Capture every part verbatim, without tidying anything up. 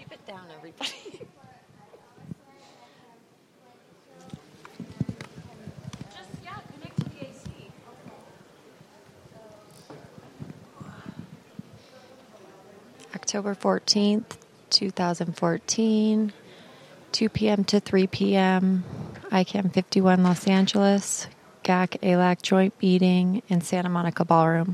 Keep it down, everybody. Just, yeah, connect to the A C. October fourteenth, twenty fourteen, two p.m. to three p.m., I CAM fifty-one Los Angeles, G A C A L A C joint meeting in Santa Monica Ballroom.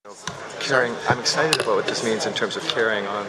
Carrying, I'm excited about what this means in terms of carrying on.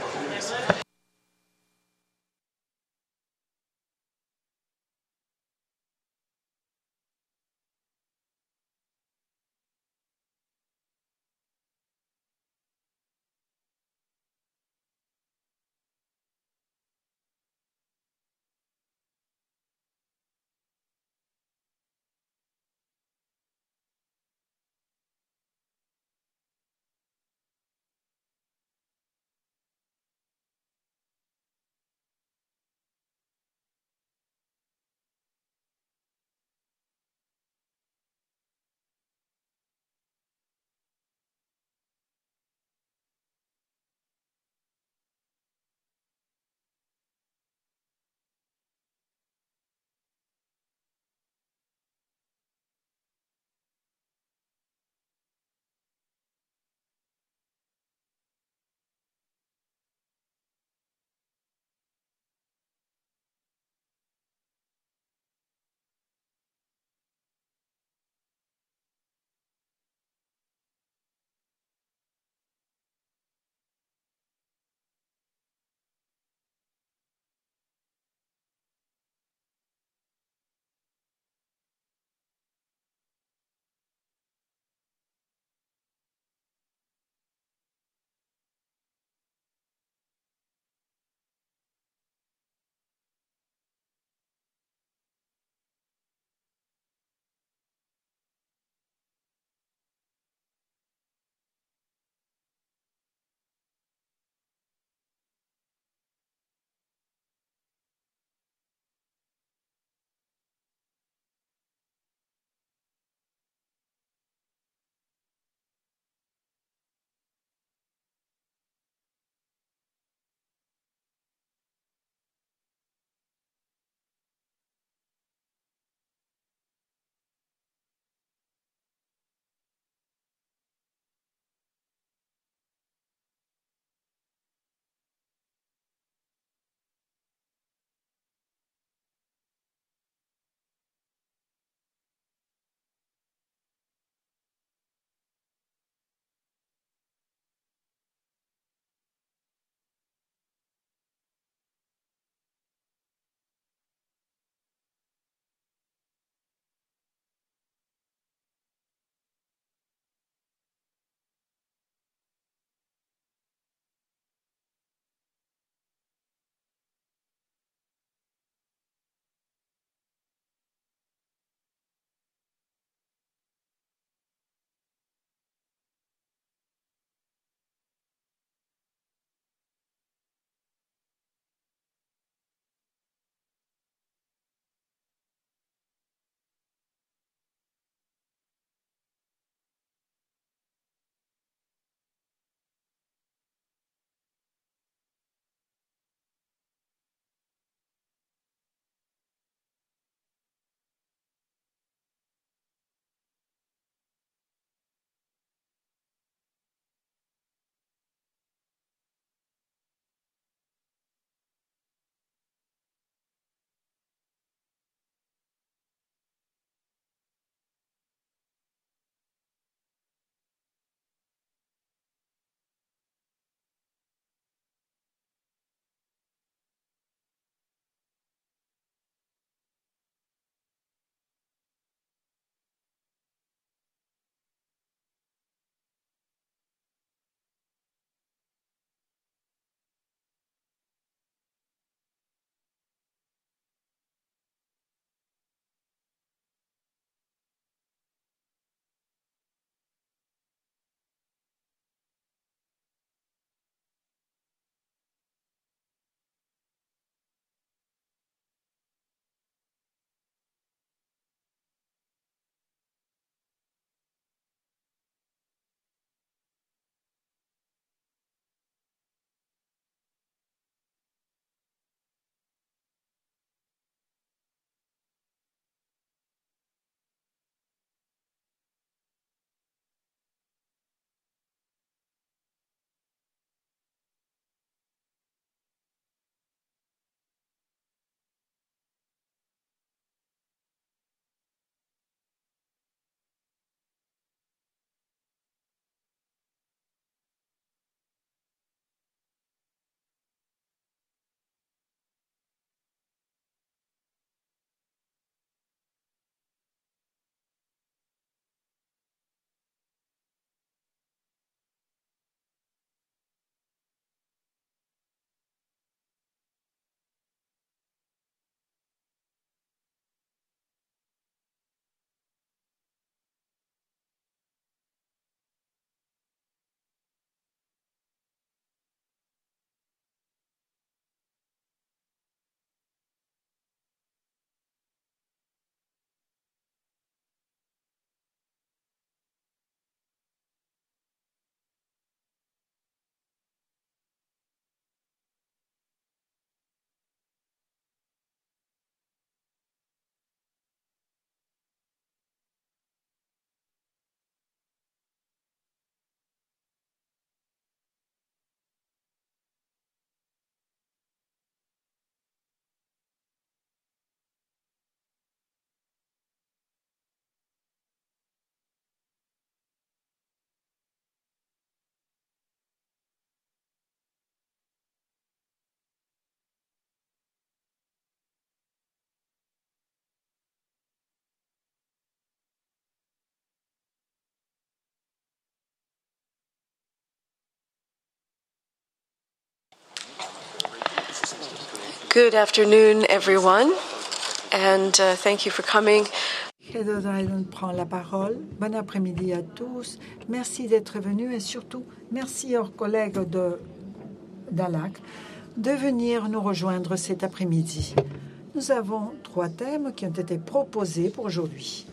Good afternoon, everyone, and uh, thank you for coming. Heather Dryden prend la parole. Bon après-midi à tous. Merci d'être venus et surtout, merci aux collègues de d'A L A C de venir nous rejoindre cet après-midi. Nous avons trois thèmes qui ont été proposés pour aujourd'hui.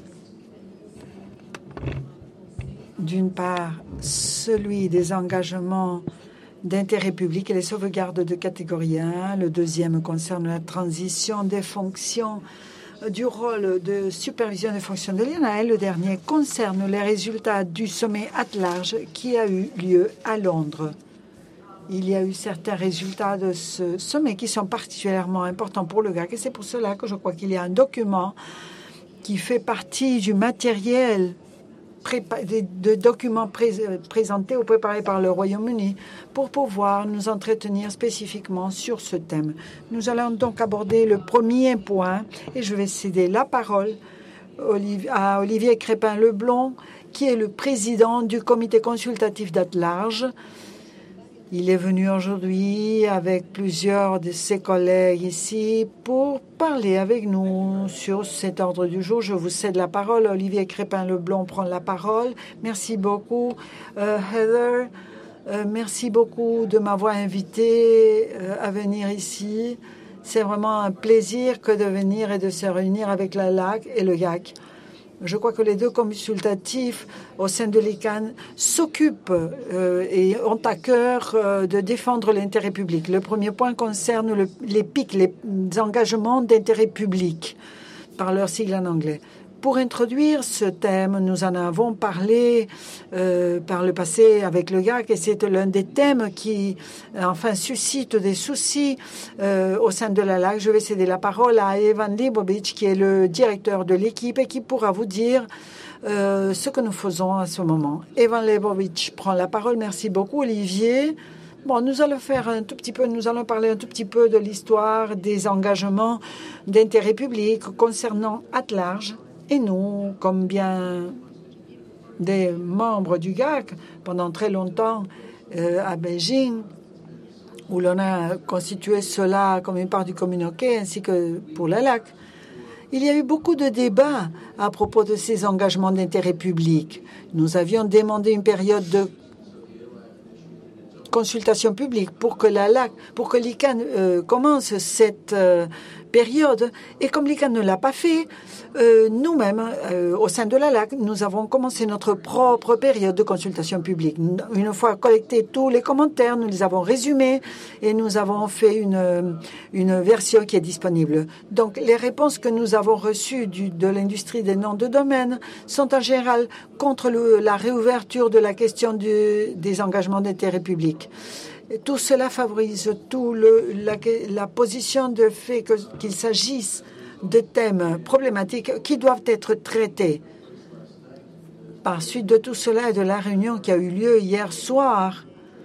D'une part, celui des engagements d'intérêt public et les sauvegardes de catégorie un. Le deuxième concerne la transition des fonctions du rôle de supervision des fonctions de l'I N A. Et le dernier concerne les résultats du sommet at large qui a eu lieu à Londres. Il y a eu certains résultats de ce sommet qui sont particulièrement importants pour le G A C et c'est pour cela que je crois qu'il y a un document qui fait partie du matériel de, de documents pré présentés ou préparés par le Royaume-Uni pour pouvoir nous entretenir spécifiquement sur ce thème. Nous allons donc aborder le premier point et je vais céder la parole à Olivier Crépin-Leblond, qui est le président du comité consultatif d'At Large. Il est venu aujourd'hui avec plusieurs de ses collègues ici pour parler avec nous sur cet ordre du jour. Je vous cède la parole. Olivier Crépin-Leblond prend la parole. Merci beaucoup, euh, Heather. Euh, merci beaucoup de m'avoir invité euh, à venir ici. C'est vraiment un plaisir que de venir et de se réunir avec la L A C et le G A C. Je crois que les deux consultatifs au sein de l'I C A N s'occupent euh, et ont à cœur euh, de défendre l'intérêt public. Le premier point concerne le, les P I C, les engagements d'intérêt public, par leur sigle en anglais. Pour introduire ce thème, nous en avons parlé euh, par le passé avec le G A C et c'est l'un des thèmes qui, enfin, suscite des soucis euh, au sein de la L A C. Je vais céder la parole à Evan Leibovich, qui est le directeur de l'équipe et qui pourra vous dire euh, ce que nous faisons à ce moment. Evan Leibovich prend la parole. Merci beaucoup, Olivier. Bon, nous allons faire un tout petit peu, nous allons parler un tout petit peu de l'histoire des engagements d'intérêt public concernant At Large. Et nous, comme bien des membres du G A C, pendant très longtemps euh, à Beijing, où l'on a constitué cela comme une part du communiqué, ainsi que pour la L A C, il y a eu beaucoup de débats à propos de ces engagements d'intérêt public. Nous avions demandé une période de consultation publique pour que la L A C, pour que l'I C A N euh, commence cette euh, période. Et comme l'I C A N ne l'a pas fait, euh, nous-mêmes, euh, au sein de la L A C, nous avons commencé notre propre période de consultation publique. Une fois collectés tous les commentaires, nous les avons résumés et nous avons fait une, une version qui est disponible. Donc, les réponses que nous avons reçues du, de l'industrie des noms de domaine sont en général contre le, la réouverture de la question du, des engagements d'intérêt public. Tout cela favorise tout le, la, la position de fait que, qu'il s'agisse de thèmes problématiques qui doivent être traités. Par suite de tout cela et de la réunion qui a eu lieu hier soir,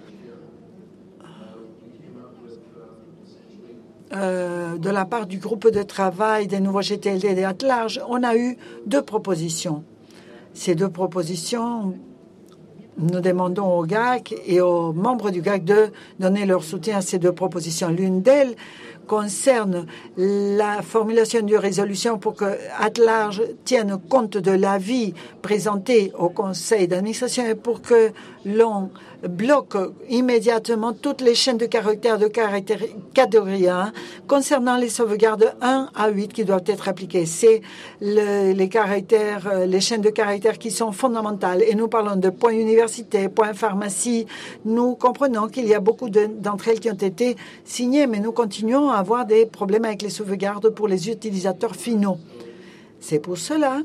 euh, de la part du groupe de travail des nouveaux G T L D et des At Large, on a eu deux propositions. Ces deux propositions, nous demandons au G A C et aux membres du G A C de donner leur soutien à ces deux propositions. L'une d'elles concerne la formulation d'une résolution pour que At Large tienne compte de l'avis présenté au conseil d'administration et pour que l'on bloque immédiatement toutes les chaînes de caractères de caractère catégorie un concernant les sauvegardes un à huit qui doivent être appliquées. C'est le, les caractères, les chaînes de caractères qui sont fondamentales. Et nous parlons de points université, points pharmacie. Nous comprenons qu'il y a beaucoup de, d'entre elles qui ont été signées, mais nous continuons à avoir des problèmes avec les sauvegardes pour les utilisateurs finaux. C'est pour cela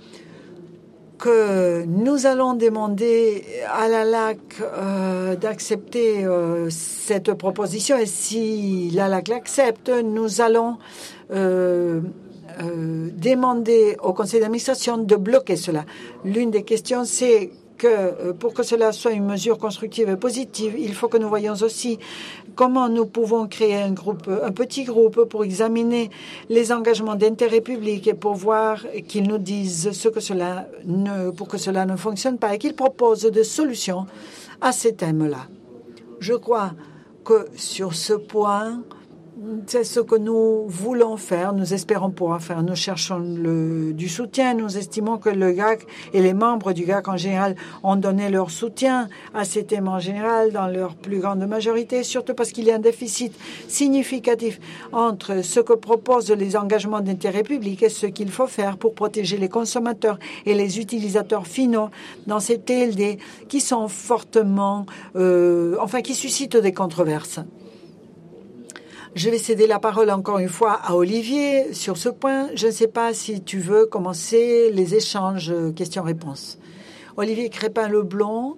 que nous allons demander à la L A C euh, d'accepter euh, cette proposition et si la L A C l'accepte, nous allons euh, euh, demander au conseil d'administration de bloquer cela. L'une des questions, c'est que pour que cela soit une mesure constructive et positive, il faut que nous voyions aussi comment nous pouvons créer un groupe, un petit groupe pour examiner les engagements d'intérêt public et pour voir qu'ils nous disent ce que cela ne, pour que cela ne fonctionne pas et qu'ils proposent des solutions à ces thèmes-là. Je crois que sur ce point, C'est ce que nous voulons faire, nous espérons pouvoir faire. Nous cherchons le, du soutien. Nous estimons que le G A C et les membres du G A C en général ont donné leur soutien à ces thèmes en général dans leur plus grande majorité, surtout parce qu'il y a un déficit significatif entre ce que proposent les engagements d'intérêt public et ce qu'il faut faire pour protéger les consommateurs et les utilisateurs finaux dans ces T L D qui sont fortement, euh, enfin, qui suscitent des controverses. Je vais céder la parole encore une fois à Olivier sur ce point. Je ne sais pas si tu veux commencer les échanges questions-réponses. Olivier Crépin-Leblond.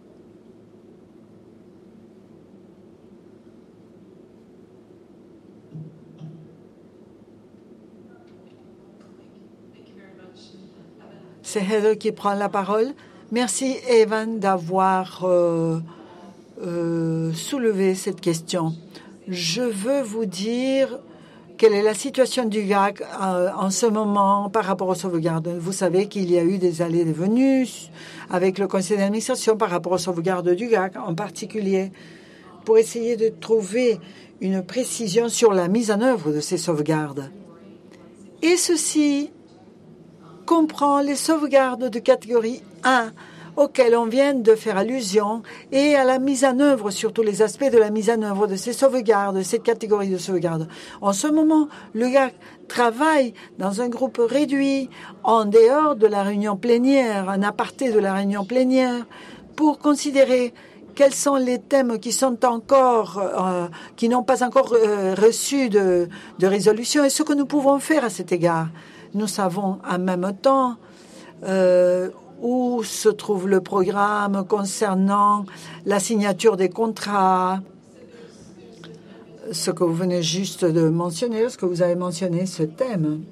C'est Heather qui prend la parole. Merci, Evan, d'avoir euh, euh, soulevé cette question. Je veux vous dire quelle est la situation du G A C euh, en ce moment par rapport aux sauvegardes. Vous savez qu'il y a eu des allées et des venues avec le conseil d'administration par rapport aux sauvegardes du G A C, en particulier pour essayer de trouver une précision sur la mise en œuvre de ces sauvegardes. Et ceci comprend les sauvegardes de catégorie un auxquelles on vient de faire allusion et à la mise en œuvre, sur tous les aspects de la mise en œuvre de ces sauvegardes, de cette catégorie de sauvegardes. En ce moment, le G A C travaille dans un groupe réduit, en dehors de la réunion plénière, en aparté de la réunion plénière, pour considérer quels sont les thèmes qui sont encore, euh, qui n'ont pas encore euh, reçu de, de résolution et ce que nous pouvons faire à cet égard. Nous savons en même temps euh, où se trouve le programme concernant la signature des contrats, ce que vous venez juste de mentionner, ce que vous avez mentionné, ce thème.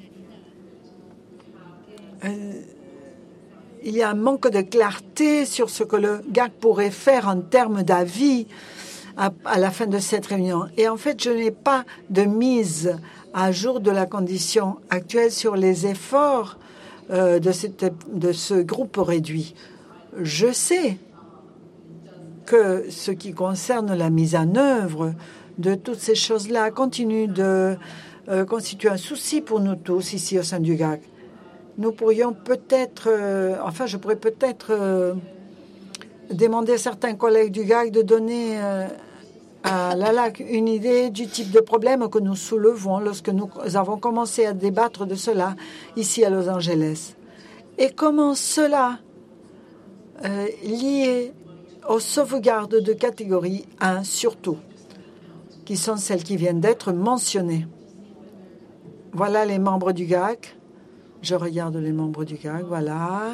Euh, il y a un manque de clarté sur ce que le G A C pourrait faire en termes d'avis à, à la fin de cette réunion. Et en fait, je n'ai pas de mise à jour de la condition actuelle sur les efforts euh, de, cette, de ce groupe réduit. Je sais que ce qui concerne la mise en œuvre de toutes ces choses-là continue de euh, constituer un souci pour nous tous ici au sein du G A C. Nous pourrions peut-être, euh, enfin je pourrais peut-être euh, demander à certains collègues du G A C de donner euh, à l'A L A C une idée du type de problème que nous soulevons lorsque nous avons commencé à débattre de cela ici à Los Angeles. Et comment cela euh, lié aux sauvegardes de catégorie un surtout, qui sont celles qui viennent d'être mentionnées. Voilà les membres du G A C. Je regarde les membres du G A C, voilà.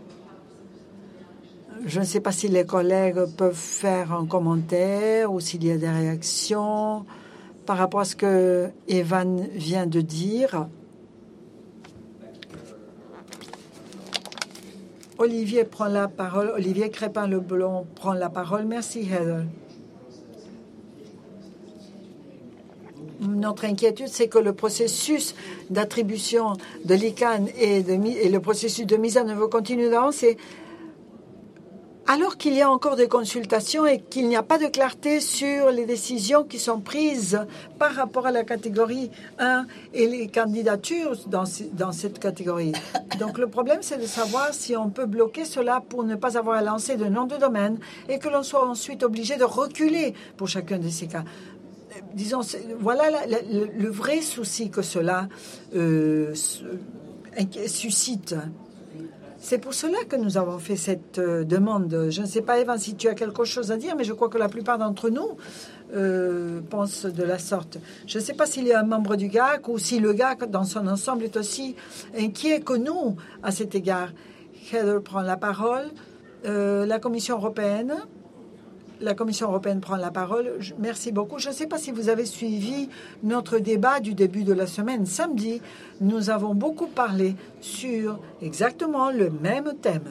Je ne sais pas si les collègues peuvent faire un commentaire ou s'il y a des réactions par rapport à ce que Evan vient de dire. Olivier prend la parole. Olivier Crépin-Leblond prend la parole. Merci, Heather. Notre inquiétude, c'est que le processus d'attribution de l'I C A N et, de, et le processus de mise en œuvre continue d'avancer alors qu'il y a encore des consultations et qu'il n'y a pas de clarté sur les décisions qui sont prises par rapport à la catégorie un et les candidatures dans, dans cette catégorie. Donc le problème, c'est de savoir si on peut bloquer cela pour ne pas avoir à lancer de nom de domaine et que l'on soit ensuite obligé de reculer pour chacun de ces cas. Disons, voilà la, la, le, le vrai souci que cela euh, suscite. C'est pour cela que nous avons fait cette euh, demande. Je ne sais pas, Evan, si tu as quelque chose à dire, mais je crois que la plupart d'entre nous euh, pensent de la sorte. Je ne sais pas s'il y a un membre du G A C ou si le G A C, dans son ensemble, est aussi inquiet que nous à cet égard. Heather prend la parole. Euh, la Commission européenne... La Commission européenne prend la parole. Merci beaucoup. Je ne sais pas si vous avez suivi notre débat du début de la semaine. Samedi, nous avons beaucoup parlé sur exactement le même thème.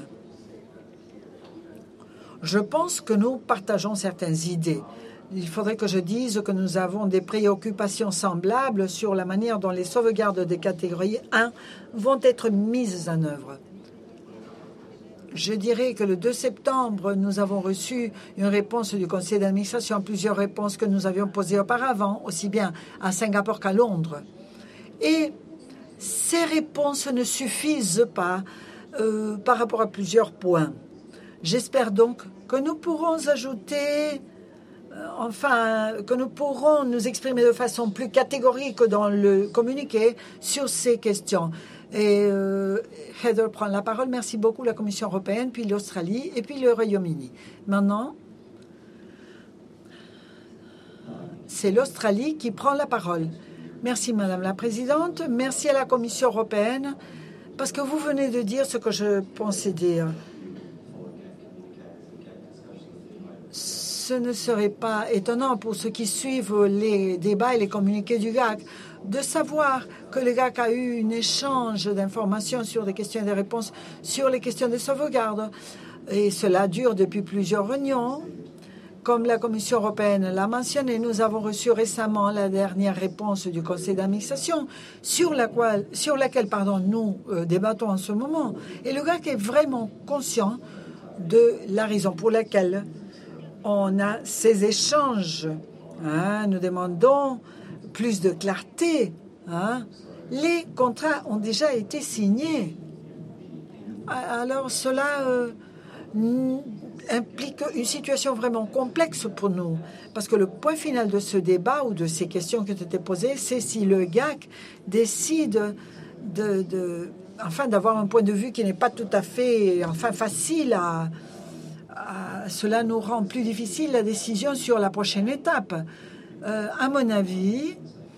Je pense que nous partageons certaines idées. Il faudrait que je dise que nous avons des préoccupations semblables sur la manière dont les sauvegardes des catégories un vont être mises en œuvre. je dirais que le deux septembre, nous avons reçu une réponse du conseil d'administration, plusieurs réponses que nous avions posées auparavant, aussi bien à Singapour qu'à Londres. Et ces réponses ne suffisent pas euh, par rapport à plusieurs points. J'espère donc que nous pourrons ajouter, euh, enfin, que nous pourrons nous exprimer de façon plus catégorique dans le communiqué sur ces questions. Et euh, Heather prend la parole. Merci beaucoup, la Commission européenne, puis l'Australie et puis le Royaume-Uni. Maintenant, c'est l'Australie qui prend la parole. Merci, Madame la Présidente. Merci à la Commission européenne, parce que vous venez de dire ce que je pensais dire. Ce ne serait pas étonnant pour ceux qui suivent les débats et les communiqués du G A C de savoir que le G A C a eu un échange d'informations sur des questions et des réponses sur les questions de sauvegarde. Et cela dure depuis plusieurs réunions. Comme la Commission européenne l'a mentionné, nous avons reçu récemment la dernière réponse du conseil d'administration sur, la qual, sur laquelle pardon, nous euh, débattons en ce moment. Et le G A C est vraiment conscient de la raison pour laquelle on a ces échanges. Hein, nous demandons plus de clarté. Hein. Les contrats ont déjà été signés. Alors cela euh, implique une situation vraiment complexe pour nous. Parce que le point final de ce débat ou de ces questions qui ont été posées, c'est si le G A C décide de, de, enfin, d'avoir un point de vue qui n'est pas tout à fait enfin, facile à... Cela nous rend plus difficile la décision sur la prochaine étape. Euh, à mon avis,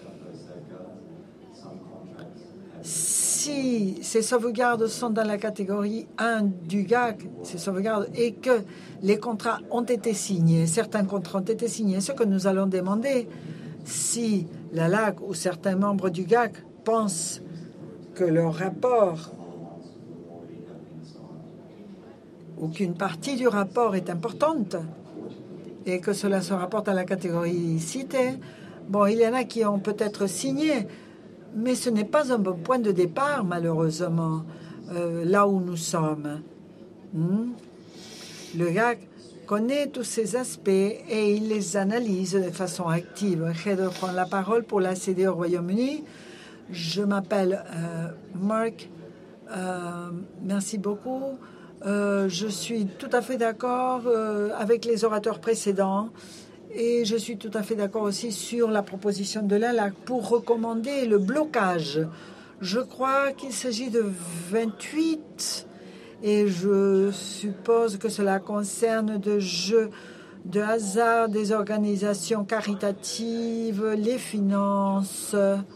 si ces sauvegardes sont dans la catégorie un du G A C, ces sauvegardes, et que les contrats ont été signés, certains contrats ont été signés, ce que nous allons demander, si la L A C ou certains membres du G A C pensent que leur rapport ou qu'une partie du rapport est importante et que cela se rapporte à la catégorie citée, bon, il y en a qui ont peut-être signé, mais ce n'est pas un bon point de départ, malheureusement, euh, là où nous sommes. Hmm? Le G A C connaît tous ces aspects et il les analyse de façon active. Heather prend la parole pour la C D au Royaume-Uni. Je m'appelle euh, Mark. Euh, merci beaucoup. Euh, je suis tout à fait d'accord euh, avec les orateurs précédents et je suis tout à fait d'accord aussi sur la proposition de la L A C pour recommander le blocage. Je crois qu'il s'agit de vingt-huit et je suppose que cela concerne de jeux de hasard, des organisations caritatives, les finances,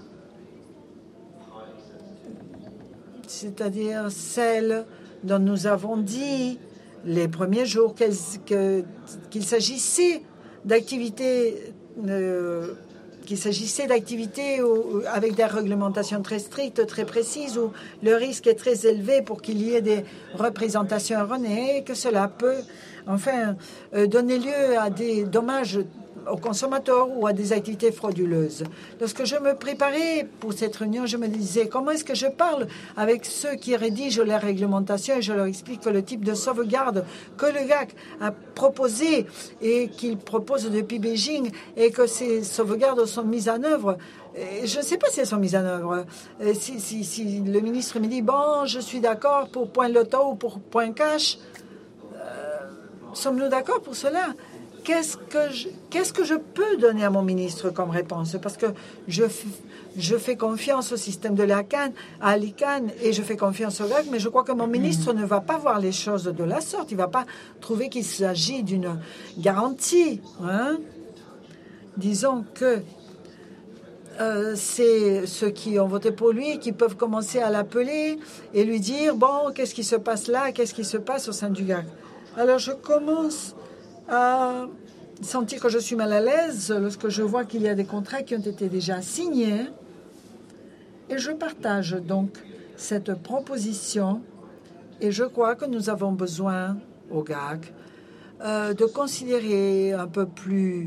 c'est-à-dire celles dont nous avons dit les premiers jours qu'il que, qu'il s'agissait d'activités euh, qu'il s'agissait d'activités avec des réglementations très strictes, très précises, où le risque est très élevé pour qu'il y ait des représentations erronées et que cela peut enfin euh, donner lieu à des dommages aux consommateurs ou à des activités frauduleuses. Lorsque je me préparais pour cette réunion, je me disais comment est-ce que je parle avec ceux qui rédigent la réglementation et je leur explique que le type de sauvegarde que le G A C a proposé et qu'il propose depuis Beijing et que ces sauvegardes sont mises en œuvre. Et je ne sais pas si elles sont mises en œuvre. Si, si, si le ministre me dit bon, je suis d'accord pour point loto ou pour point cash, euh, sommes-nous d'accord pour cela? Qu'est-ce que, je, qu'est-ce que je peux donner à mon ministre comme réponse? Parce que je, je fais confiance au système de l'A C A N, à l'I C A N, et je fais confiance au G A C, mais je crois que mon ministre ne va pas voir les choses de la sorte. Il ne va pas trouver qu'il s'agit d'une garantie. Hein? Disons que euh, c'est ceux qui ont voté pour lui qui peuvent commencer à l'appeler et lui dire, bon, qu'est-ce qui se passe là? Qu'est-ce qui se passe au sein du G A C? Alors je commence à sentir que je suis mal à l'aise lorsque je vois qu'il y a des contrats qui ont été déjà signés. Et je partage donc cette proposition et je crois que nous avons besoin au G A C euh, de considérer un peu plus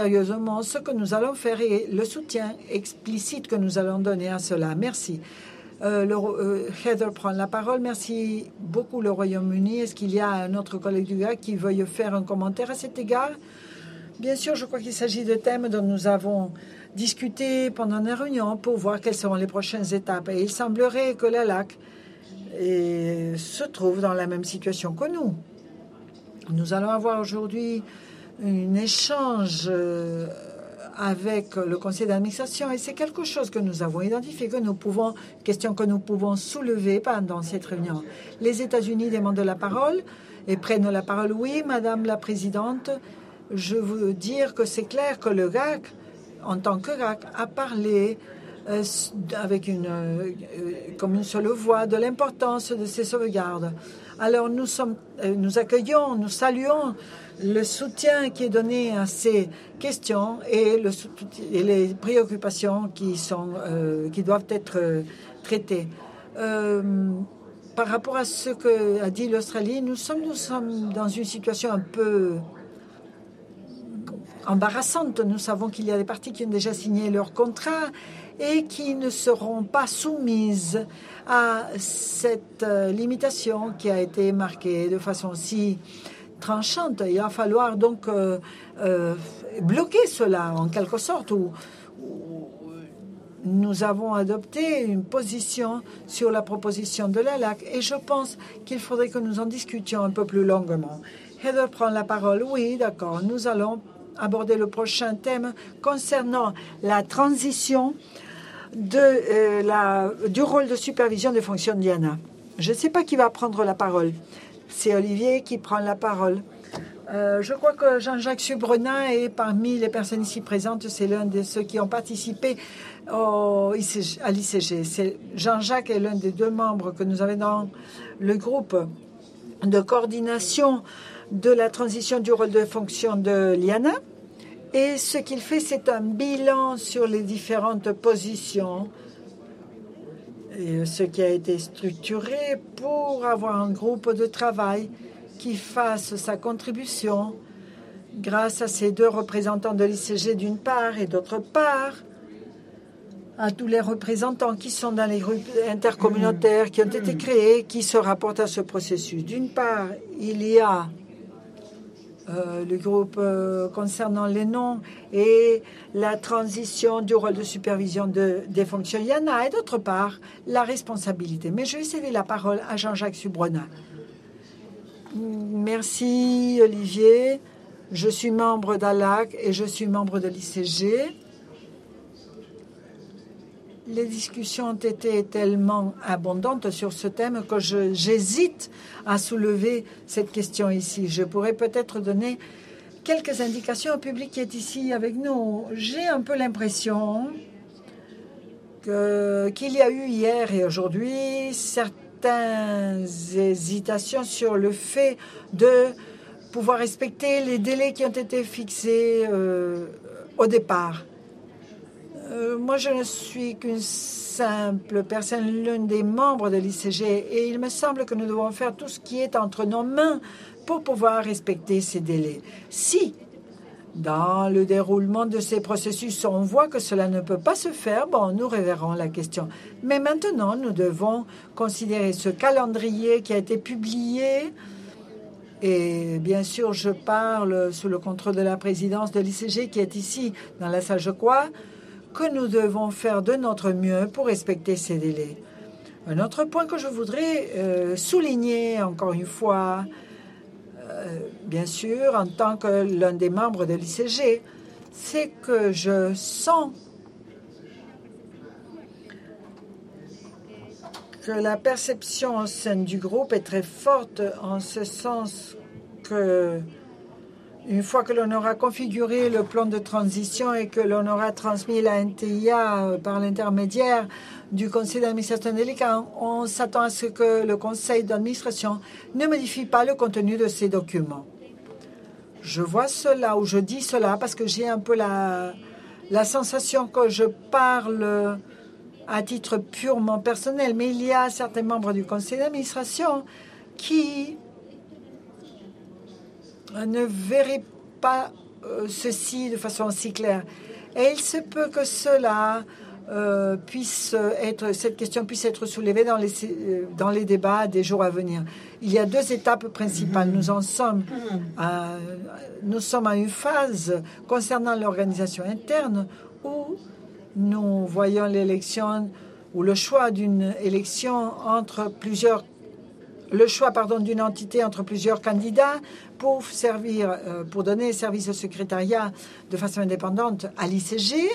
sérieusement ce que nous allons faire et le soutien explicite que nous allons donner à cela. Merci. Euh, le, euh, Heather prend la parole. Merci beaucoup, le Royaume-Uni. Est-ce qu'il y a un autre collègue du G A C qui veuille faire un commentaire à cet égard? Bien sûr, je crois qu'il s'agit de thèmes dont nous avons discuté pendant la réunion pour voir quelles seront les prochaines étapes. Et il semblerait que la L A C et se trouve dans la même situation que nous. Nous allons avoir aujourd'hui un échange avec le conseil d'administration et c'est quelque chose que nous avons identifié, que nous pouvons, question que nous pouvons soulever pendant cette réunion. Les États-Unis demandent la parole et prennent la parole. Oui, Madame la Présidente, je veux dire que c'est clair que le G A C, en tant que G A C, a parlé Euh, avec une, euh, comme une seule voix de l'importance de ces sauvegardes. Alors nous, sommes, euh, nous accueillons, nous saluons le soutien qui est donné à ces questions et, le, et les préoccupations qui, sont, euh, qui doivent être euh, traitées. Euh, par rapport à ce qu'a dit l'Australie, nous sommes, nous sommes dans une situation un peu embarrassante. Nous savons qu'il y a des parties qui ont déjà signé leur contrat et qui ne seront pas soumises à cette euh, limitation qui a été marquée de façon si tranchante. Il va falloir donc euh, euh, bloquer cela en quelque sorte. Où, où nous avons adopté une position sur la proposition de la L A C et je pense qu'il faudrait que nous en discutions un peu plus longuement. Heather prend la parole. Oui, d'accord. Nous allons aborder le prochain thème concernant la transition de, euh, la, du rôle de supervision des fonctions de l'I A N A. Je ne sais pas qui va prendre la parole. C'est Olivier qui prend la parole. Euh, je crois que Jean-Jacques Subrenin est parmi les personnes ici présentes. C'est l'un de ceux qui ont participé au I C G, à l'I C G. C'est, Jean-Jacques est l'un des deux membres que nous avons dans le groupe de coordination de la transition du rôle de fonction de l'I A N A. Et ce qu'il fait, c'est un bilan sur les différentes positions, et ce qui a été structuré pour avoir un groupe de travail qui fasse sa contribution grâce à ces deux représentants de l'I C G d'une part et d'autre part à tous les représentants qui sont dans les groupes intercommunautaires qui ont été créés, qui se rapportent à ce processus. D'une part, il y a Euh, le groupe euh, concernant les noms et la transition du rôle de supervision de, des fonctions I A N A et d'autre part la responsabilité. Mais je vais céder la parole à Jean-Jacques Subrenin. Merci Olivier. Je suis membre d'A L A C et je suis membre de l'I C G. Les discussions ont été tellement abondantes sur ce thème que je, j'hésite à soulever cette question ici. Je pourrais peut-être donner quelques indications au public qui est ici avec nous. J'ai un peu l'impression que, qu'il y a eu hier et aujourd'hui certaines hésitations sur le fait de pouvoir respecter les délais qui ont été fixés euh, au départ. Euh, moi, je ne suis qu'une simple personne, l'un des membres de l'I C G, et il me semble que nous devons faire tout ce qui est entre nos mains pour pouvoir respecter ces délais. Si, dans le déroulement de ces processus, on voit que cela ne peut pas se faire, bon, nous reverrons la question. Mais maintenant, nous devons considérer ce calendrier qui a été publié. Et bien sûr, je parle sous le contrôle de la présidence de l'I C G qui est ici dans la salle, je crois, que nous devons faire de notre mieux pour respecter ces délais. Un autre point que je voudrais euh, souligner encore une fois, euh, bien sûr, en tant que l'un des membres de l'I C G, c'est que je sens que la perception au sein du groupe est très forte en ce sens que une fois que l'on aura configuré le plan de transition et que l'on aura transmis la N T I A par l'intermédiaire du conseil d'administration de l'I C A, on s'attend à ce que le conseil d'administration ne modifie pas le contenu de ces documents. Je vois cela ou je dis cela parce que j'ai un peu la, la sensation que je parle à titre purement personnel, mais il y a certains membres du conseil d'administration qui ne verraient pas euh, ceci de façon si claire. Et il se peut que cela euh, puisse être, cette question puisse être soulevée dans les, dans les débats des jours à venir. Il y a deux étapes principales. Nous en sommes à, nous sommes à une phase concernant l'organisation interne où nous voyons l'élection ou le choix d'une élection entre plusieurs le choix pardon, d'une entité entre plusieurs candidats pour servir, euh, pour donner service au secrétariat de façon indépendante à l'I C G.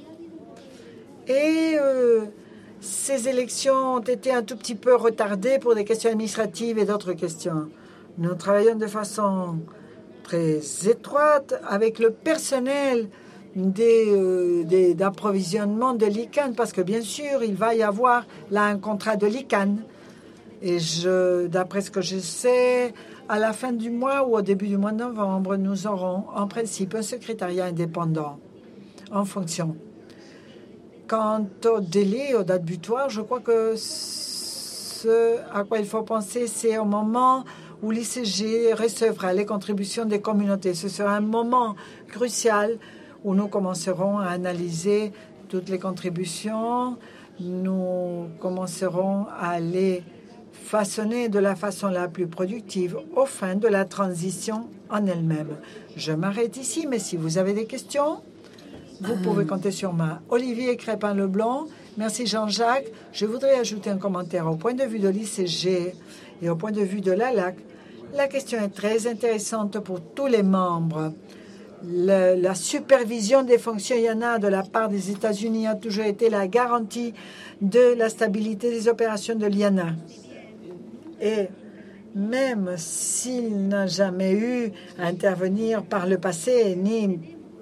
Et euh, ces élections ont été un tout petit peu retardées pour des questions administratives et d'autres questions. Nous travaillons de façon très étroite avec le personnel des, euh, des, d'approvisionnement de l'I C A N, parce que bien sûr, il va y avoir là un contrat de l'I C A N. Et je, d'après ce que je sais, à la fin du mois ou au début du mois de novembre, nous aurons en principe un secrétariat indépendant en fonction. Quant au délai, aux dates butoirs, je crois que ce à quoi il faut penser, c'est au moment où l'I C G recevra les contributions des communautés. Ce sera un moment crucial où nous commencerons à analyser toutes les contributions. Nous commencerons à les façonner de la façon la plus productive au fin de la transition en elle-même. Je m'arrête ici, mais si vous avez des questions, vous pouvez compter sur moi. Olivier Crépin-Leblanc, merci Jean-Jacques. Je voudrais ajouter un commentaire au point de vue de l'I C G et au point de vue de l'A L A C. La question est très intéressante pour tous les membres. Le, la supervision des fonctions I A N A de la part des États-Unis a toujours été la garantie de la stabilité des opérations de l'I A N A. Et même s'il n'a jamais eu à intervenir par le passé, ni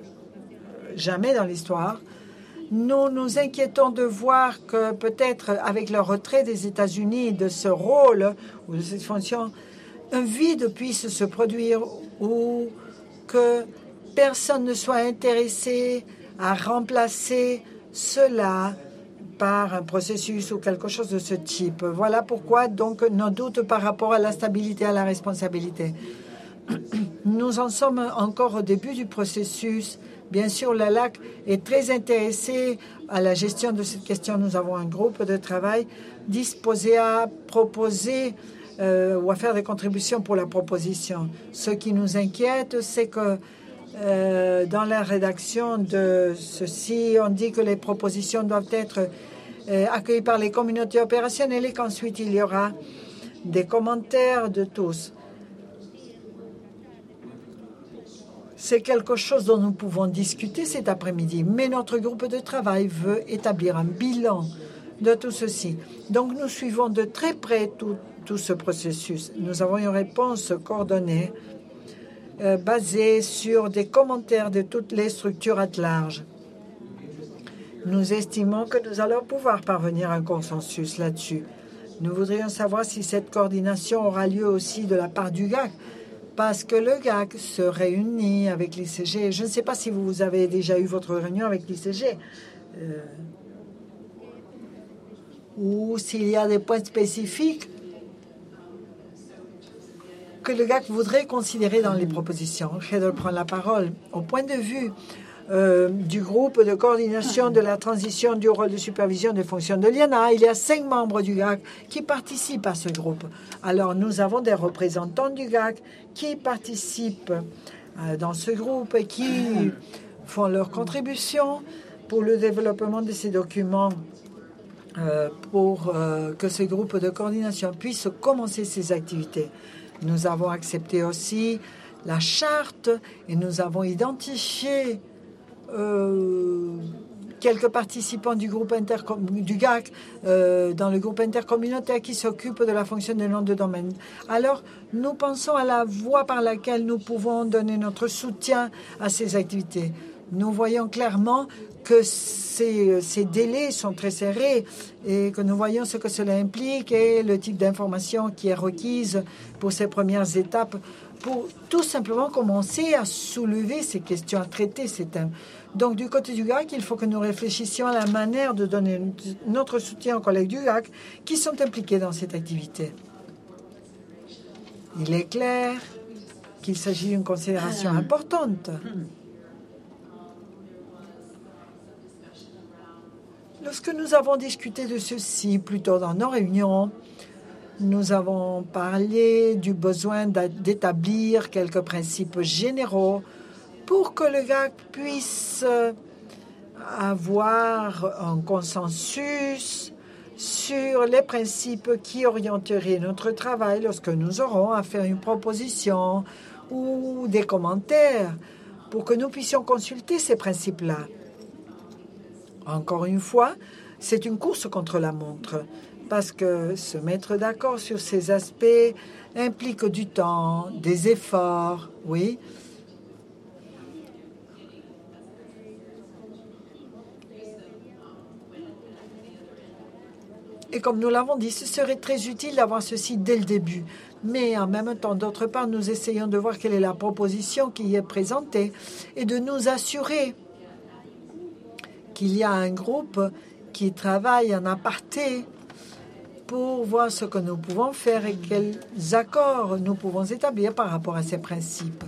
jamais dans l'histoire, nous nous inquiétons de voir que peut-être avec le retrait des États-Unis de ce rôle ou de cette fonction, un vide puisse se produire ou que personne ne soit intéressé à remplacer cela par un processus ou quelque chose de ce type. Voilà pourquoi donc nos doutes par rapport à la stabilité et à la responsabilité. Nous en sommes encore au début du processus. Bien sûr, l'A L A C est très intéressé à la gestion de cette question. Nous avons un groupe de travail disposé à proposer euh, ou à faire des contributions pour la proposition. Ce qui nous inquiète, c'est que euh, dans la rédaction de ceci, on dit que les propositions doivent être euh, accueillies par les communautés opérationnelles et qu'ensuite il y aura des commentaires de tous. C'est quelque chose dont nous pouvons discuter cet après-midi, mais notre groupe de travail veut établir un bilan de tout ceci. Donc nous suivons de très près tout, tout ce processus. Nous avons une réponse coordonnée euh, basée sur des commentaires de toutes les structures à large. Nous estimons que nous allons pouvoir parvenir à un consensus là-dessus. Nous voudrions savoir si cette coordination aura lieu aussi de la part du G A C, parce que le G A C se réunit avec l'I C G. Je ne sais pas si vous avez déjà eu votre réunion avec l'I C G euh, ou s'il y a des points spécifiques que le G A C voudrait considérer dans les propositions. Heather prend la parole. Au point de vue euh, du groupe de coordination de la transition du rôle de supervision des fonctions de l'I A N A, il y a cinq membres du G A C qui participent à ce groupe. Alors, nous avons des représentants du G A C qui participent euh, dans ce groupe et qui font leur contribution pour le développement de ces documents euh, pour euh, que ce groupe de coordination puisse commencer ses activités. Nous avons accepté aussi la charte et nous avons identifié euh, quelques participants du groupe intercom du G A C euh, dans le groupe intercommunautaire qui s'occupe de la fonction des noms de domaine. Alors, nous pensons à la voie par laquelle nous pouvons donner notre soutien à ces activités. Nous voyons clairement que ces, ces délais sont très serrés et que nous voyons ce que cela implique et le type d'information qui est requise pour ces premières étapes pour tout simplement commencer à soulever ces questions, à traiter ces thèmes. Donc, du côté du G A C, il faut que nous réfléchissions à la manière de donner notre soutien aux collègues du G A C qui sont impliqués dans cette activité. Il est clair qu'il s'agit d'une considération importante. Le Lorsque nous avons discuté de ceci plus tôt dans nos réunions, nous avons parlé du besoin d'établir quelques principes généraux pour que le G A C puisse avoir un consensus sur les principes qui orienteraient notre travail lorsque nous aurons à faire une proposition ou des commentaires pour que nous puissions consulter ces principes-là. Encore une fois, c'est une course contre la montre parce que se mettre d'accord sur ces aspects implique du temps, des efforts, oui. Et comme nous l'avons dit, ce serait très utile d'avoir ceci dès le début. Mais en même temps, d'autre part, nous essayons de voir quelle est la proposition qui est présentée et de nous assurer qu'il y a un groupe qui travaille en aparté pour voir ce que nous pouvons faire et quels accords nous pouvons établir par rapport à ces principes.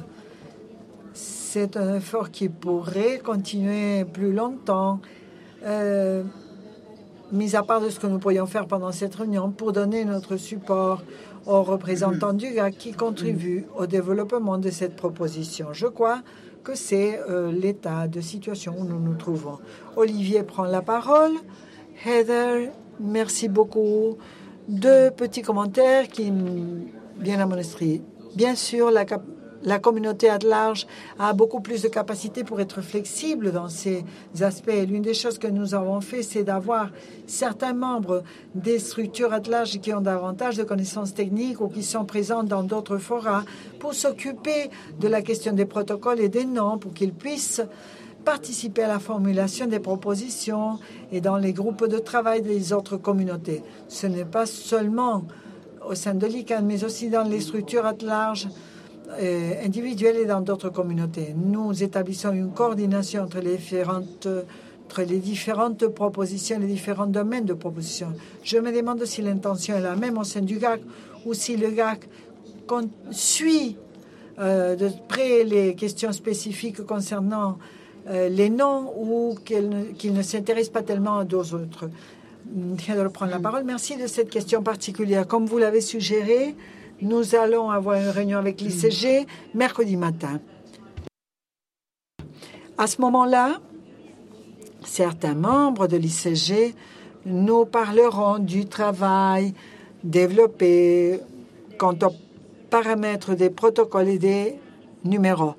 C'est un effort qui pourrait continuer plus longtemps, euh, mis à part de ce que nous pourrions faire pendant cette réunion, pour donner notre support aux représentants du G A C qui contribuent au développement de cette proposition. Je crois que c'est euh, l'état de situation où nous nous trouvons. Olivier prend la parole. Heather, merci beaucoup. Deux petits commentaires qui viennent à mon esprit. Bien sûr, la, la communauté à large a beaucoup plus de capacité pour être flexible dans ces aspects. L'une des choses que nous avons fait, c'est d'avoir certains membres des structures à large qui ont davantage de connaissances techniques ou qui sont présents dans d'autres forats pour s'occuper de la question des protocoles et des noms, pour qu'ils puissent participer à la formulation des propositions et dans les groupes de travail des autres communautés. Ce n'est pas seulement au sein de l'I C A N, mais aussi dans les structures à large, euh, individuelles et dans d'autres communautés. Nous établissons une coordination entre les différentes, entre les différentes propositions, les différents domaines de propositions. Je me demande si l'intention est la même au sein du G A C ou si le G A C suit euh, de près les questions spécifiques concernant Euh, les noms ou qu'il ne, qu'il ne s'intéresse pas tellement à d'autres autres. Je vais reprendre la parole. Merci de cette question particulière. Comme vous l'avez suggéré, nous allons avoir une réunion avec l'I C G mercredi matin. À ce moment-là, certains membres de l'I C G nous parleront du travail développé quant aux paramètres des protocoles et des numéros.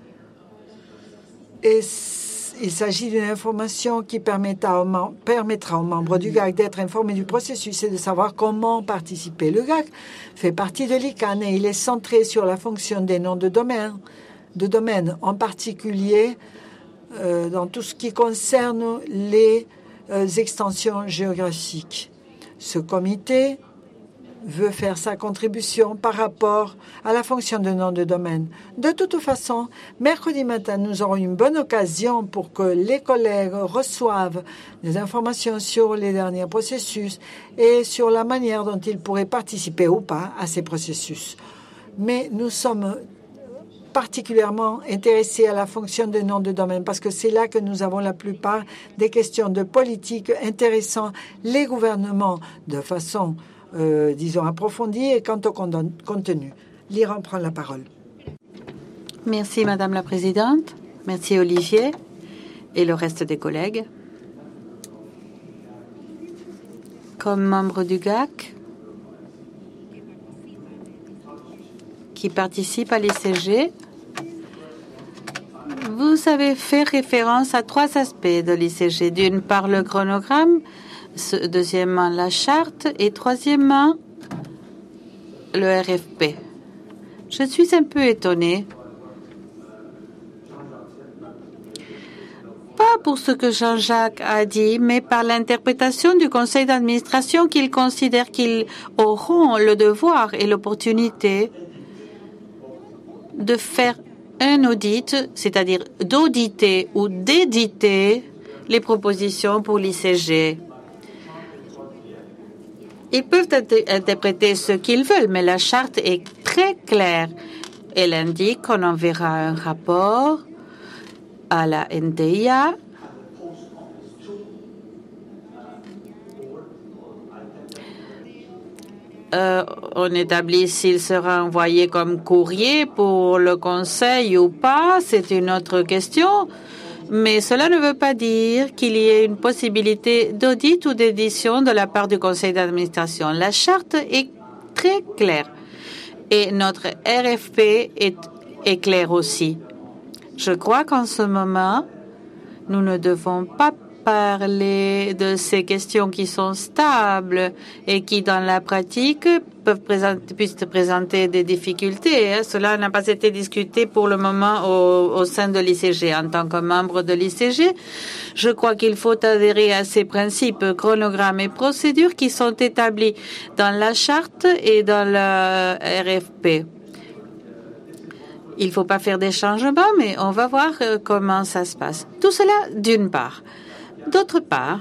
Et il s'agit d'une information qui permettra aux, mem- permettra aux membres du G A C d'être informés du processus et de savoir comment participer. Le G A C fait partie de l'I C A N et il est centré sur la fonction des noms de domaine, de domaine en particulier euh, dans tout ce qui concerne les euh, extensions géographiques. Ce comité veut faire sa contribution par rapport à la fonction de nom de domaine. De toute façon, mercredi matin, nous aurons une bonne occasion pour que les collègues reçoivent des informations sur les derniers processus et sur la manière dont ils pourraient participer ou pas à ces processus. Mais nous sommes particulièrement intéressés à la fonction de nom de domaine parce que c'est là que nous avons la plupart des questions de politique intéressant les gouvernements de façon Euh, disons, approfondie et quant au contenu. L'Iran prend la parole. Merci, Madame la Présidente. Merci, Olivier et le reste des collègues. Comme membre du G A C qui participe à l'I C G, vous avez fait référence à trois aspects de l'I C G. D'une part, le chronogramme, deuxièmement, la charte et troisièmement, le R F P. Je suis un peu étonnée. Pas pour ce que Jean-Jacques a dit, mais par l'interprétation du conseil d'administration qu'ils considèrent qu'ils auront le devoir et l'opportunité de faire un audit, c'est-à-dire d'auditer ou d'éditer les propositions pour l'I C G. Ils peuvent interpréter ce qu'ils veulent, mais la charte est très claire. Elle indique qu'on enverra un rapport à la N T I A euh, on établit s'il sera envoyé comme courrier pour le Conseil ou pas. C'est une autre question. Mais cela ne veut pas dire qu'il y ait une possibilité d'audit ou d'édition de la part du Conseil d'administration. La charte est très claire et notre R F P est, est clair aussi. Je crois qu'en ce moment, nous ne devons pas parler de ces questions qui sont stables et qui, dans la pratique, peuvent présenter, puissent présenter des difficultés. Cela n'a pas été discuté pour le moment au, au sein de l'I C G. En tant que membre de l'I C G, je crois qu'il faut adhérer à ces principes, chronogrammes et procédures qui sont établis dans la charte et dans le R F P. Il ne faut pas faire des changements, mais on va voir comment ça se passe. Tout cela, d'une part. D'autre part,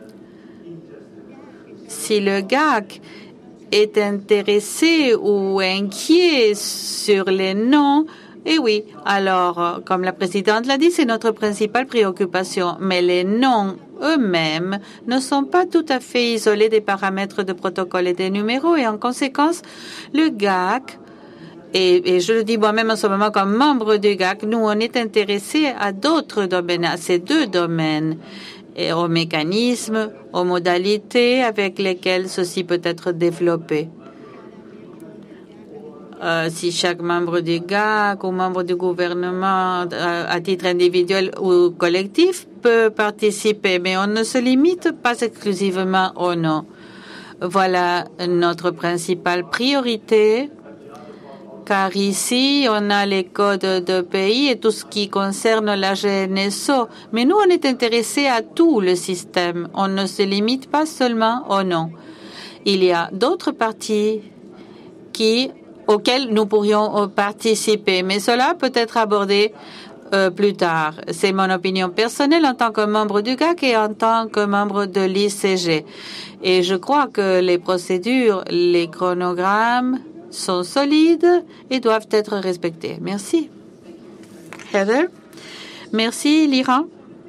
si le G A C est intéressé ou inquiet sur les noms, eh oui, alors, comme la présidente l'a dit, c'est notre principale préoccupation. Mais les noms eux-mêmes ne sont pas tout à fait isolés des paramètres de protocole et des numéros, et en conséquence, le G A C, et, et je le dis moi-même en ce moment comme membre du G A C, nous, on est intéressés à d'autres domaines, à ces deux domaines, et aux mécanismes, aux modalités avec lesquelles ceci peut être développé. Euh, si chaque membre du G A C ou membre du gouvernement, euh, à titre individuel ou collectif, peut participer, mais on ne se limite pas exclusivement au nom. Voilà notre principale priorité, car ici, on a les codes de pays et tout ce qui concerne la G N S O. Mais nous, on est intéressés à tout le système. On ne se limite pas seulement au nom. Il y a d'autres parties qui, auxquelles nous pourrions participer, mais cela peut être abordé euh, plus tard. C'est mon opinion personnelle en tant que membre du G A C et en tant que membre de l'I C G. Et je crois que les procédures, les chronogrammes, sont solides et doivent être respectés. Merci. Heather. Merci, Liran.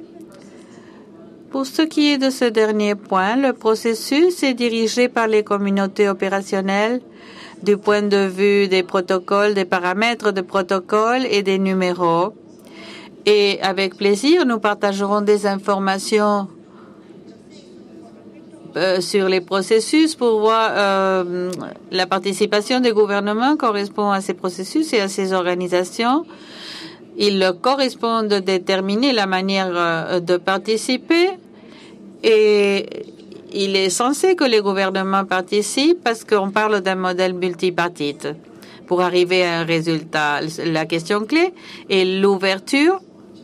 Pour ce qui est de ce dernier point, le processus est dirigé par les communautés opérationnelles du point de vue des protocoles, des paramètres de protocole et des numéros. Et avec plaisir, nous partagerons des informations Euh, sur les processus pour voir euh, la participation des gouvernements correspond à ces processus et à ces organisations. Il correspond de déterminer la manière euh, de participer et il est censé que les gouvernements participent parce qu'on parle d'un modèle multipartite pour arriver à un résultat. La question clé est l'ouverture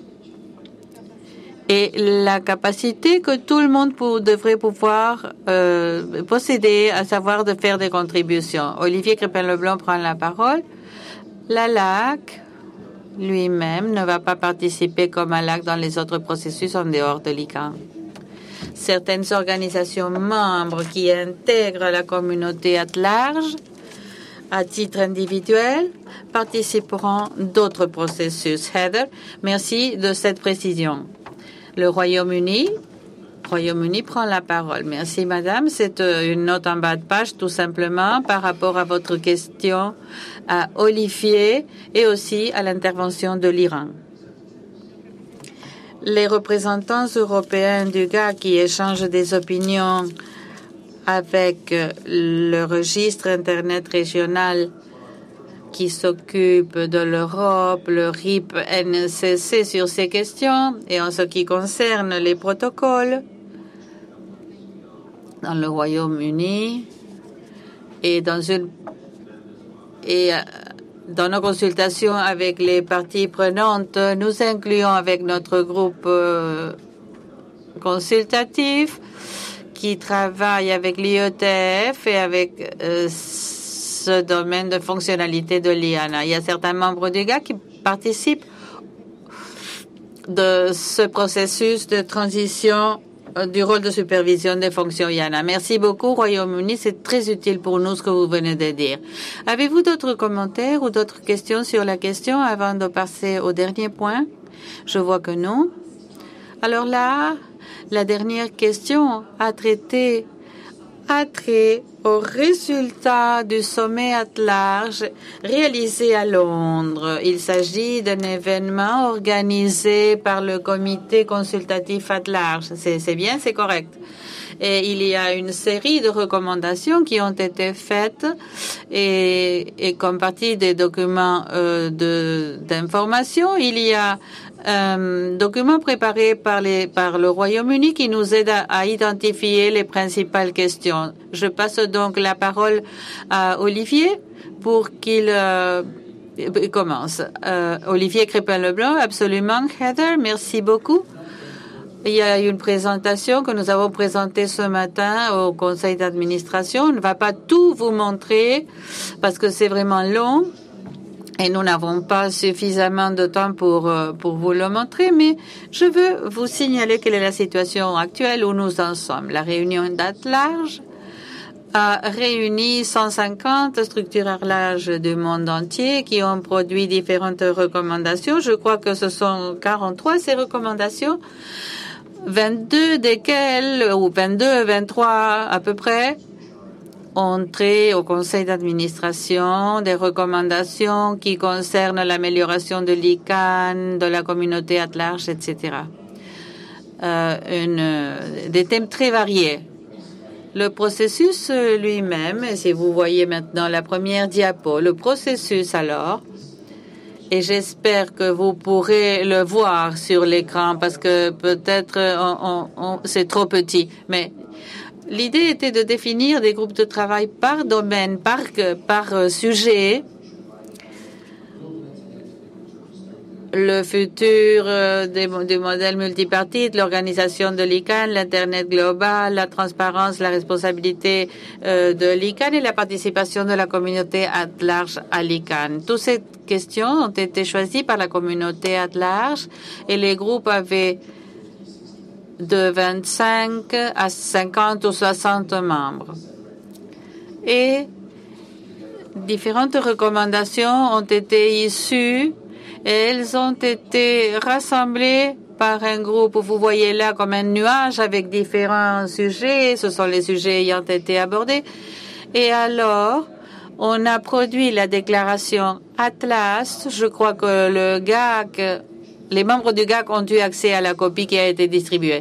et la capacité que tout le monde pour, devrait pouvoir euh, posséder, à savoir de faire des contributions. Olivier Crépin-Leblanc prend la parole. La L A C lui-même ne va pas participer comme un L A C dans les autres processus en dehors de l'I C A N. Certaines organisations membres qui intègrent la communauté à large, à titre individuel, participeront d'autres processus. Heather, merci de cette précision. Le Royaume-Uni, Royaume-Uni prend la parole. Merci, madame. C'est une note en bas de page, tout simplement, par rapport à votre question à Olivier et aussi à l'intervention de l'Iran. Les représentants européens du G A C qui échangent des opinions avec le registre Internet régional qui s'occupe de l'Europe, le R I P N C C sur ces questions, et en ce qui concerne les protocoles dans le Royaume-Uni et dans une et dans nos consultations avec les parties prenantes, nous incluons avec notre groupe euh, consultatif qui travaille avec l'I E T F et avec euh, ce domaine de fonctionnalité de l'I A N A. Il y a certains membres du G A C qui participent de ce processus de transition du rôle de supervision des fonctions I A N A. Merci beaucoup, Royaume-Uni. C'est très utile pour nous ce que vous venez de dire. Avez-vous d'autres commentaires ou d'autres questions sur la question avant de passer au dernier point? Je vois que non. Alors là, la dernière question a traité a trait aux résultats du sommet At-Large réalisé à Londres. Il s'agit d'un événement organisé par le comité consultatif At-Large. C'est bien, c'est correct. Et il y a une série de recommandations qui ont été faites et, et comme partie des documents euh, d'information, il y a un document préparé par, les, par le Royaume-Uni qui nous aide à, à identifier les principales questions. Je passe donc la parole à Olivier pour qu'il euh, commence. Euh, Olivier Crépin-Leblanc, absolument. Heather, merci beaucoup. Il y a une présentation que nous avons présentée ce matin au conseil d'administration. On ne va pas tout vous montrer parce que c'est vraiment long et nous n'avons pas suffisamment de temps pour, pour vous le montrer, mais je veux vous signaler quelle est la situation actuelle où nous en sommes. La réunion d'At-Large a réuni cent cinquante structures à large du monde entier qui ont produit différentes recommandations. Je crois que ce sont quarante-trois ces recommandations. vingt-deux desquels, ou vingt-deux, vingt-trois à peu près, ont trait au conseil d'administration des recommandations qui concernent l'amélioration de l'I C A N, de la communauté At-Large, et cetera. Euh, une, des thèmes très variés. Le processus lui-même, et si vous voyez maintenant la première diapo, le processus alors, et j'espère que vous pourrez le voir sur l'écran parce que peut-être on, on, on, c'est trop petit. Mais l'idée était de définir des groupes de travail par domaine, par, par sujet. Le futur des, des modèles multipartites, l'organisation de l'I C A N, l'Internet global, la transparence, la responsabilité euh, de l'I C A N et la participation de la communauté At-Large à l'I C A N. Toutes ces questions ont été choisies par la communauté At-Large et les groupes avaient de vingt-cinq à cinquante ou soixante membres. Et différentes recommandations ont été issues et elles ont été rassemblées par un groupe. Vous voyez là comme un nuage avec différents sujets. Ce sont les sujets ayant été abordés. Et alors, on a produit la déclaration Atlas. Je crois que le G A C, les membres du G A C ont eu accès à la copie qui a été distribuée.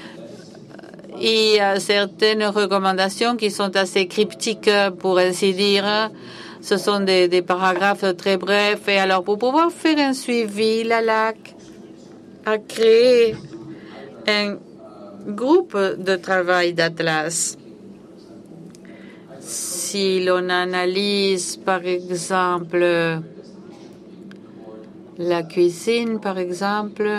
Il y a certaines recommandations qui sont assez cryptiques, pour ainsi dire. Ce sont des, des paragraphes très brefs. Et alors, pour pouvoir faire un suivi, la L A C a créé un groupe de travail d'Atlas. Si l'on analyse, par exemple, la cuisine, par exemple,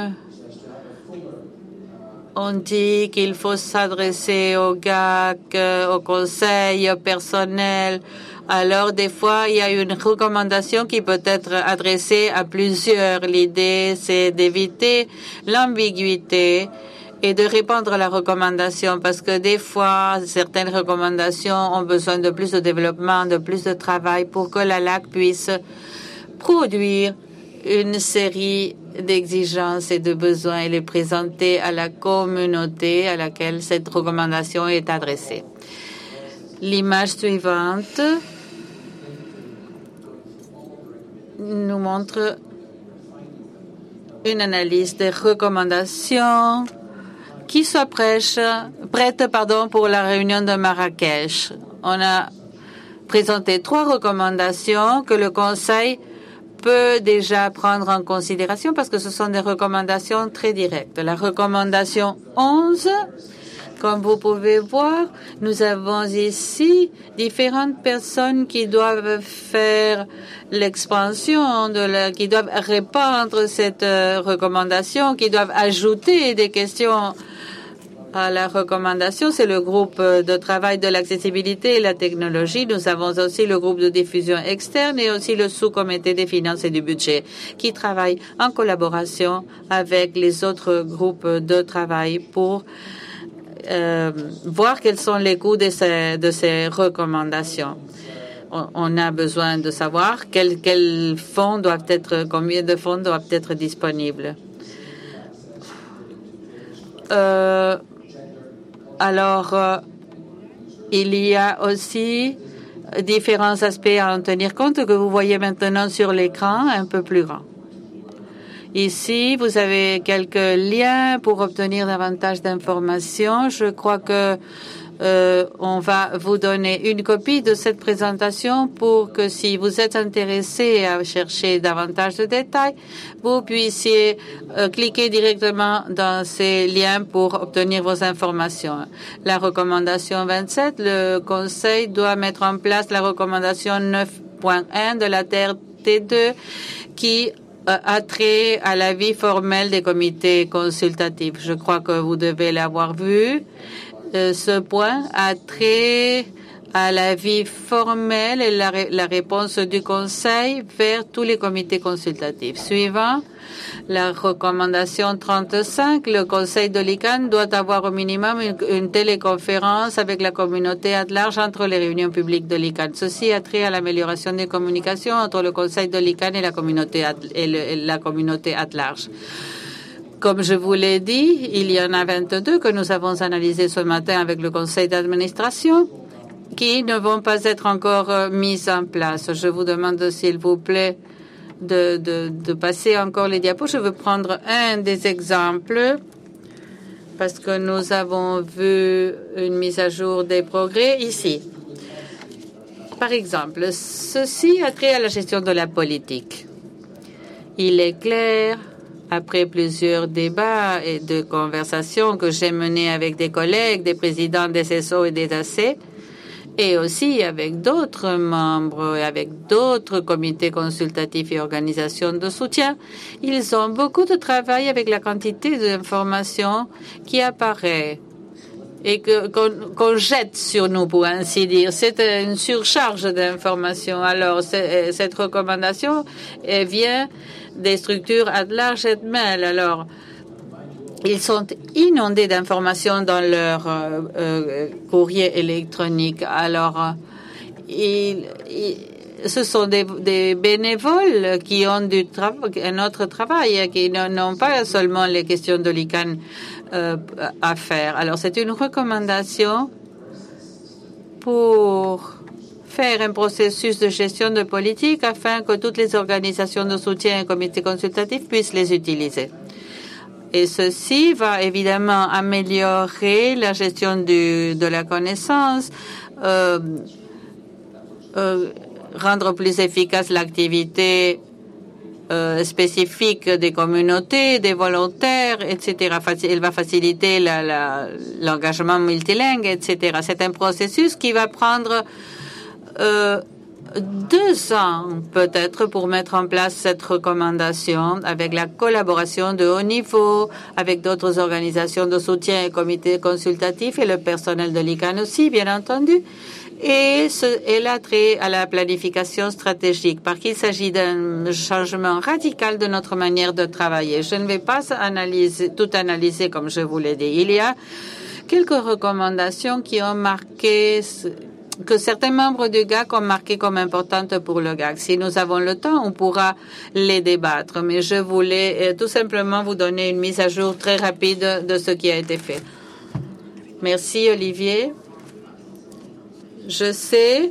on dit qu'il faut s'adresser au G A C, au conseil, au personnel. Alors, des fois, il y a une recommandation qui peut être adressée à plusieurs. L'idée, c'est d'éviter l'ambiguïté et de répondre à la recommandation parce que des fois, certaines recommandations ont besoin de plus de développement, de plus de travail pour que la L A C puisse produire une série d'exigences et de besoins et les présenter à la communauté à laquelle cette recommandation est adressée. L'image suivante nous montre une analyse des recommandations qui soit prêche, prête pardon, pour la réunion de Marrakech. On a présenté trois recommandations que le Conseil peut déjà prendre en considération parce que ce sont des recommandations très directes. La recommandation onze, comme vous pouvez voir, nous avons ici différentes personnes qui doivent faire l'expansion, de la, qui doivent répandre cette euh, recommandation, qui doivent ajouter des questions à la recommandation. C'est le groupe de travail de l'accessibilité et la technologie. Nous avons aussi le groupe de diffusion externe et aussi le sous-comité des finances et du budget qui travaille en collaboration avec les autres groupes de travail pour Euh, voir quels sont les coûts de ces, de ces recommandations. On, on a besoin de savoir quels quel fonds doivent être, combien de fonds doivent être disponibles. Euh, alors, euh, il y a aussi différents aspects à en tenir compte que vous voyez maintenant sur l'écran un peu plus grand. Ici, vous avez quelques liens pour obtenir davantage d'informations. Je crois que euh, on va vous donner une copie de cette présentation pour que si vous êtes intéressé à chercher davantage de détails, vous puissiez euh, cliquer directement dans ces liens pour obtenir vos informations. La recommandation vingt-sept, le Conseil doit mettre en place la recommandation neuf point un de la T R T deux qui a trait à la vie formelle des comités consultatifs. Je crois que vous devez l'avoir vu. Euh, ce point a trait à la vie formelle et la, la réponse du Conseil vers tous les comités consultatifs. Suivant, la recommandation trente-cinq, le Conseil de l'I C A N doit avoir au minimum une, une téléconférence avec la communauté à large entre les réunions publiques de l'I C A N. Ceci a trait à l'amélioration des communications entre le Conseil de l'I C A N et la communauté à, et le, et la communauté à large. Comme je vous l'ai dit, il y en a vingt-deux que nous avons analysés ce matin avec le Conseil d'administration qui ne vont pas être encore euh, mises en place. Je vous demande, s'il vous plaît, de, de, de passer encore les diapos. Je veux prendre un des exemples parce que nous avons vu une mise à jour des progrès ici. Par exemple, ceci a trait à la gestion de la politique. Il est clair, après plusieurs débats et de conversations que j'ai menées avec des collègues, des présidents des S O et des A C, et aussi avec d'autres membres et avec d'autres comités consultatifs et organisations de soutien, ils ont beaucoup de travail avec la quantité d'informations qui apparaît et que qu'on qu'on jette sur nous, pour ainsi dire. C'est une surcharge d'informations. Alors, cette recommandation elle vient des structures à large et de mail. Alors, ils sont inondés d'informations dans leur euh, euh, courrier électronique. Alors, euh, ils, ils, ce sont des, des bénévoles qui ont du travail, un autre travail, qui n'ont pas seulement les questions de l'I C A N euh, à faire. Alors, c'est une recommandation pour faire un processus de gestion de politique afin que toutes les organisations de soutien et comités consultatifs puissent les utiliser. Et ceci va évidemment améliorer la gestion du, de la connaissance, euh, euh, rendre plus efficace l'activité euh, spécifique des communautés, des volontaires, et cetera. Elle va faciliter la, la, l'engagement multilingue, et cetera. C'est un processus qui va prendre euh, deux ans peut-être pour mettre en place cette recommandation avec la collaboration de haut niveau, avec d'autres organisations de soutien et comités consultatifs et le personnel de l'I C A N aussi, bien entendu. Et ce, elle a trait à la planification stratégique, parce qu'il s'agit d'un changement radical de notre manière de travailler. Je ne vais pas analyser, tout analyser comme je vous l'ai dit. Il y a quelques recommandations qui ont marqué que certains membres du G A C ont marqué comme importantes pour le G A C. Si nous avons le temps, on pourra les débattre. Mais je voulais tout simplement vous donner une mise à jour très rapide de ce qui a été fait. Merci, Olivier. Je sais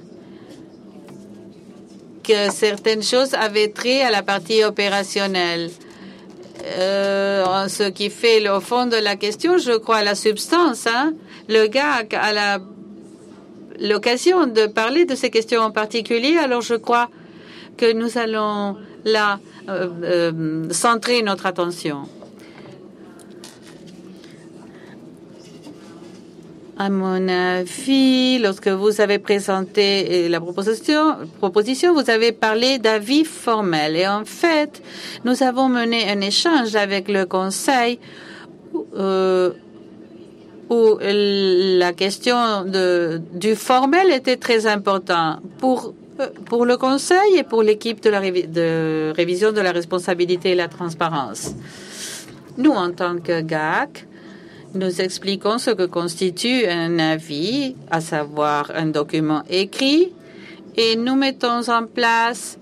que certaines choses avaient trait à la partie opérationnelle. Euh, en ce qui fait au fond de la question, je crois, la substance. Hein? Le G A C a la l'occasion de parler de ces questions en particulier, alors je crois que nous allons là euh, euh, centrer notre attention. À mon avis, lorsque vous avez présenté la proposition, proposition vous avez parlé d'avis formel. Et en fait, nous avons mené un échange avec le Conseil euh, où la question de, du formel était très importante pour, pour le Conseil et pour l'équipe de la révi, de révision de la responsabilité et la transparence. Nous, en tant que G A C, nous expliquons ce que constitue un avis, à savoir un document écrit, et nous mettons en place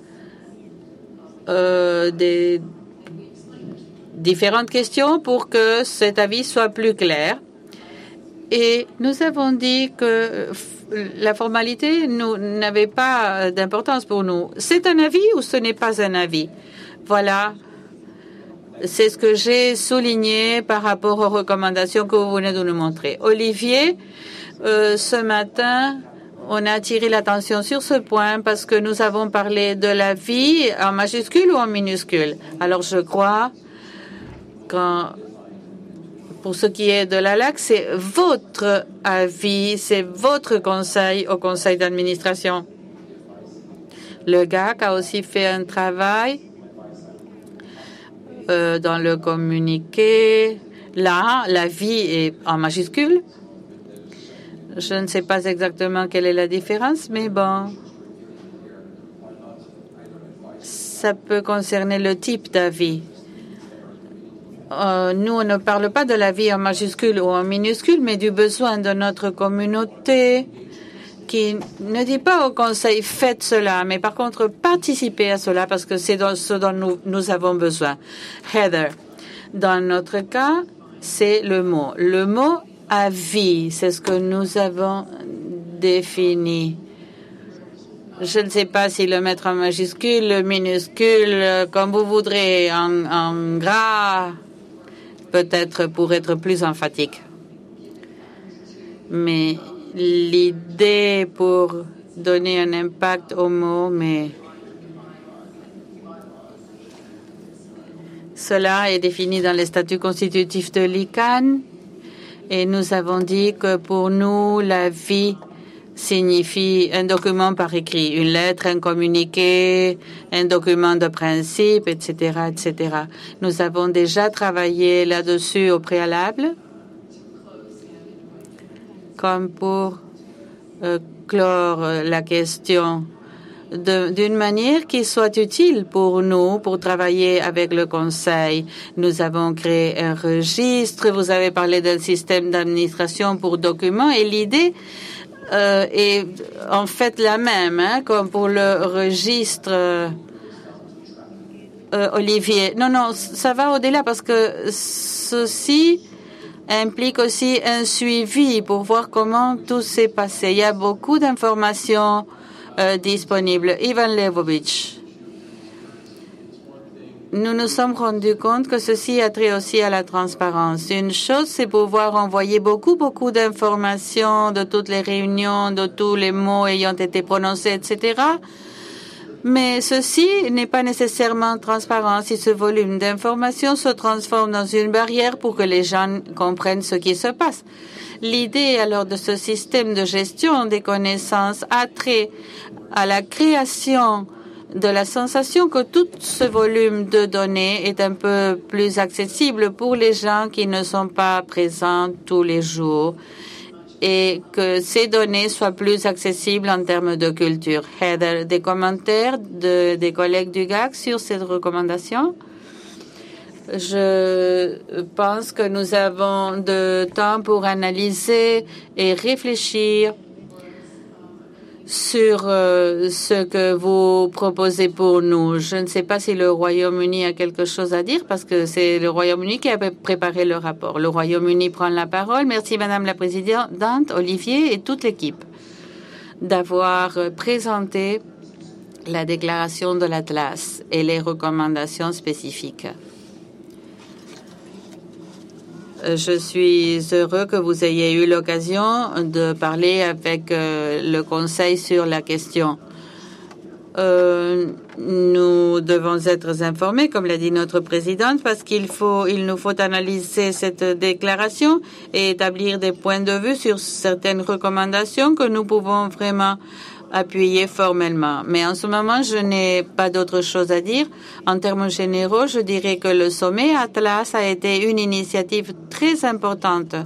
euh, des différentes questions pour que cet avis soit plus clair. Et nous avons dit que la formalité n'avait pas d'importance pour nous. C'est un avis ou ce n'est pas un avis? Voilà. C'est ce que j'ai souligné par rapport aux recommandations que vous venez de nous montrer. Olivier, euh, ce matin, on a attiré l'attention sur ce point parce que nous avons parlé de la vie en majuscule ou en minuscule. Alors je crois quand pour ce qui est de la L A C, c'est votre avis, c'est votre conseil au conseil d'administration. Le G A C a aussi fait un travail euh, dans le communiqué. Là, la vie est en majuscule. Je ne sais pas exactement quelle est la différence, mais bon, ça peut concerner le type d'avis. Euh, nous, on ne parle pas de la vie en majuscule ou en minuscule, mais du besoin de notre communauté qui ne dit pas au Conseil « faites cela », mais par contre « participez à cela » parce que c'est ce dont nous, nous avons besoin. Heather, dans notre cas, c'est le mot. Le mot « avis », c'est ce que nous avons défini. Je ne sais pas si le mettre en majuscule, minuscule, comme vous voudrez, en, en gras, peut-être pour être plus emphatique. Mais l'idée pour donner un impact au mot, mais cela est défini dans les statuts constitutifs de l'I C A N et nous avons dit que pour nous, la vie signifie un document par écrit, une lettre, un communiqué, un document de principe, et cetera, et cetera. Nous avons déjà travaillé là-dessus au préalable, comme pour euh, clore la question d'une manière qui soit utile pour nous, pour travailler avec le Conseil. Nous avons créé un registre, vous avez parlé d'un système d'administration pour documents, et l'idée Euh, est en fait la même, hein, comme pour le registre euh, Olivier. Non, non, ça va au-delà parce que ceci implique aussi un suivi pour voir comment tout s'est passé. Il y a beaucoup d'informations euh, disponibles. Ivan Levovitch. Nous nous sommes rendus compte que ceci a trait aussi à la transparence. Une chose, c'est pouvoir envoyer beaucoup, beaucoup d'informations de toutes les réunions, de tous les mots ayant été prononcés, et cetera. Mais ceci n'est pas nécessairement transparent. Si ce volume d'informations se transforme dans une barrière pour que les gens comprennent ce qui se passe. L'idée alors de ce système de gestion des connaissances a trait à la création de la sensation que tout ce volume de données est un peu plus accessible pour les gens qui ne sont pas présents tous les jours et que ces données soient plus accessibles en termes de culture. Heather, des commentaires de, des collègues du G A C sur cette recommandation? Je pense que nous avons de temps pour analyser et réfléchir sur euh, ce que vous proposez pour nous. Je ne sais pas si le Royaume-Uni a quelque chose à dire parce que c'est le Royaume-Uni qui a préparé le rapport. Le Royaume-Uni prend la parole. Merci, Madame la Présidente, Olivier et toute l'équipe d'avoir présenté la déclaration de l'Atlas et les recommandations spécifiques. Je suis heureux que vous ayez eu l'occasion de parler avec euh, le Conseil sur la question. Euh, nous devons être informés, comme l'a dit notre présidente, parce qu'il faut, il nous faut analyser cette déclaration et établir des points de vue sur certaines recommandations que nous pouvons vraiment appuyer formellement. Mais en ce moment, je n'ai pas d'autre chose à dire. En termes généraux, je dirais que le sommet Atlas a été une initiative très importante.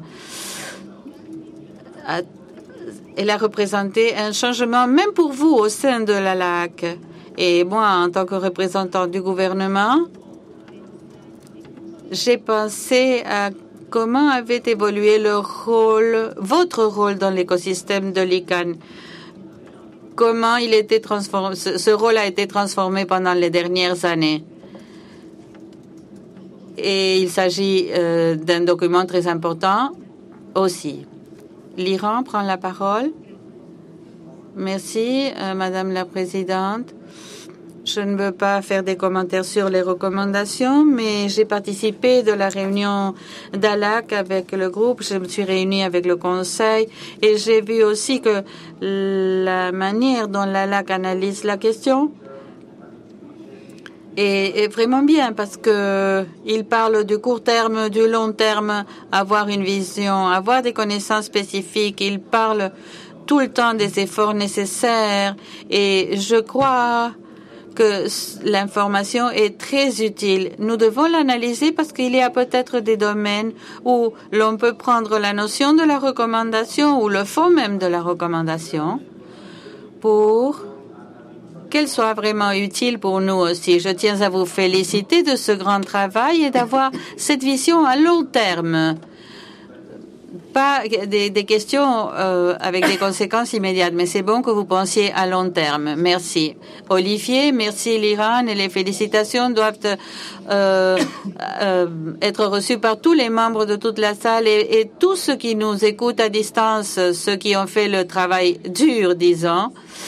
Elle a représenté un changement, même pour vous, au sein de la L A C. Et moi, en tant que représentant du gouvernement, j'ai pensé à comment avait évolué le rôle, votre rôle dans l'écosystème de l'I C A N. Comment il était transformé, ce, ce rôle a été transformé pendant les dernières années. Et il s'agit euh, d'un document très important aussi. L'Iran prend la parole. Merci, euh, Madame la Présidente. Je ne veux pas faire des commentaires sur les recommandations, mais j'ai participé de la réunion d'A L A C avec le groupe. Je me suis réunie avec le Conseil et j'ai vu aussi que la manière dont l'A L A C analyse la question est, est vraiment bien parce que il parle du court terme, du long terme, avoir une vision, avoir des connaissances spécifiques. Il parle tout le temps des efforts nécessaires et je crois que l'information est très utile. Nous devons l'analyser parce qu'il y a peut-être des domaines où l'on peut prendre la notion de la recommandation ou le fond même de la recommandation pour qu'elle soit vraiment utile pour nous aussi. Je tiens à vous féliciter de ce grand travail et d'avoir cette vision à long terme. Pas des, des questions euh, avec des conséquences immédiates, mais c'est bon que vous pensiez à long terme. Merci. Olivier, merci l'Iran et les félicitations doivent euh, euh, être reçues par tous les membres de toute la salle et, et tous ceux qui nous écoutent à distance, ceux qui ont fait le travail dur, disons,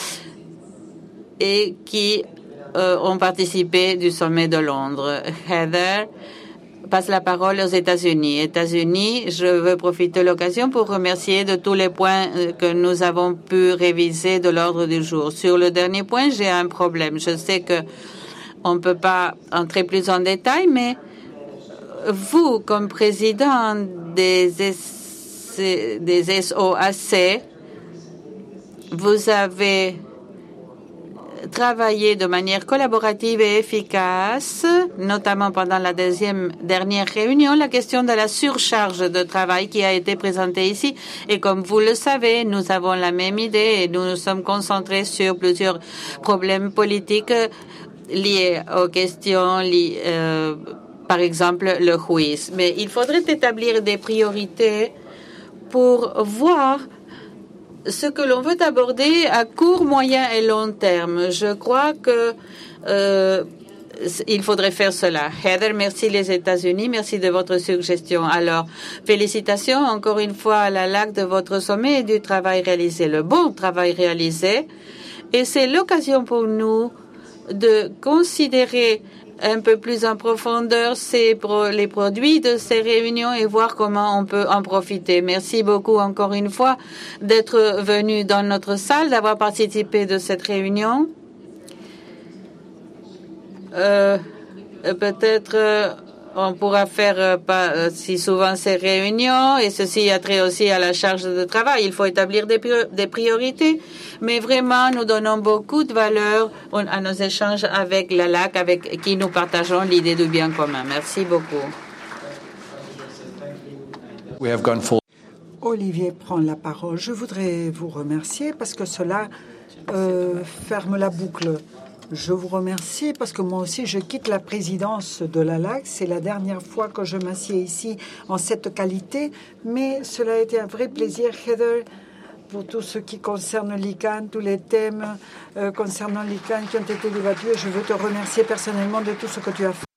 et qui euh, ont participé du sommet de Londres. Heather passe la parole aux États-Unis. États-Unis, je veux profiter de l'occasion pour remercier de tous les points que nous avons pu réviser de l'ordre du jour. Sur le dernier point, j'ai un problème. Je sais que on ne peut pas entrer plus en détail, mais vous, comme président des, des S O A C, vous avez travailler de manière collaborative et efficace, notamment pendant la deuxième dernière réunion, la question de la surcharge de travail qui a été présentée ici. Et comme vous le savez, nous avons la même idée et nous nous sommes concentrés sur plusieurs problèmes politiques liés aux questions, liées, euh, par exemple, le H U I S. Mais il faudrait établir des priorités pour voir ce que l'on veut aborder à court, moyen et long terme. Je crois que euh, il faudrait faire cela. Heather, merci les États-Unis, merci de votre suggestion. Alors, félicitations encore une fois à la L A C de votre sommet et du travail réalisé, le bon travail réalisé. Et c'est l'occasion pour nous de considérer un peu plus en profondeur ces pro les produits de ces réunions et voir comment on peut en profiter. Merci beaucoup encore une fois d'être venu dans notre salle, d'avoir participé de cette réunion. Euh, peut-être euh, on pourra faire euh, pas euh, si souvent ces réunions et ceci a trait aussi à la charge de travail. Il faut établir des, des priorités, mais vraiment nous donnons beaucoup de valeur à nos échanges avec la L A C, avec qui nous partageons l'idée du bien commun. Merci beaucoup. We have gone full. Olivier prend la parole. Je voudrais vous remercier parce que cela euh, ferme la boucle. Je vous remercie parce que moi aussi, je quitte la présidence de la L A C. C'est la dernière fois que je m'assieds ici en cette qualité, mais cela a été un vrai plaisir, Heather, pour tout ce qui concerne l'I C A N, tous les thèmes euh, concernant l'I C A N qui ont été débattus. Je veux te remercier personnellement de tout ce que tu as fait.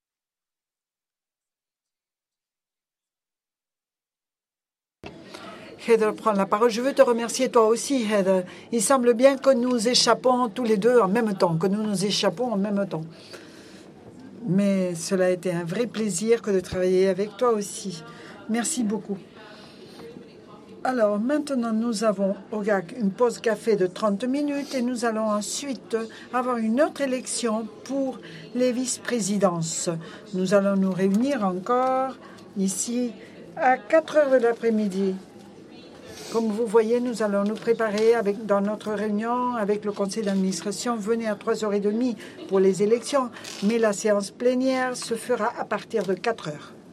Heather prend la parole. Je veux te remercier toi aussi, Heather. Il semble bien que nous échappons tous les deux en même temps, que nous nous échappons en même temps. Mais cela a été un vrai plaisir que de travailler avec toi aussi. Merci beaucoup. Alors, maintenant, nous avons au G A C une pause café de trente minutes et nous allons ensuite avoir une autre élection pour les vice-présidences. Nous allons nous réunir encore ici à quatre heures de l'après-midi. Comme vous voyez, nous allons nous préparer avec, dans notre réunion avec le conseil d'administration. Venez à trois heures trente pour les élections, mais la séance plénière se fera à partir de quatre heures.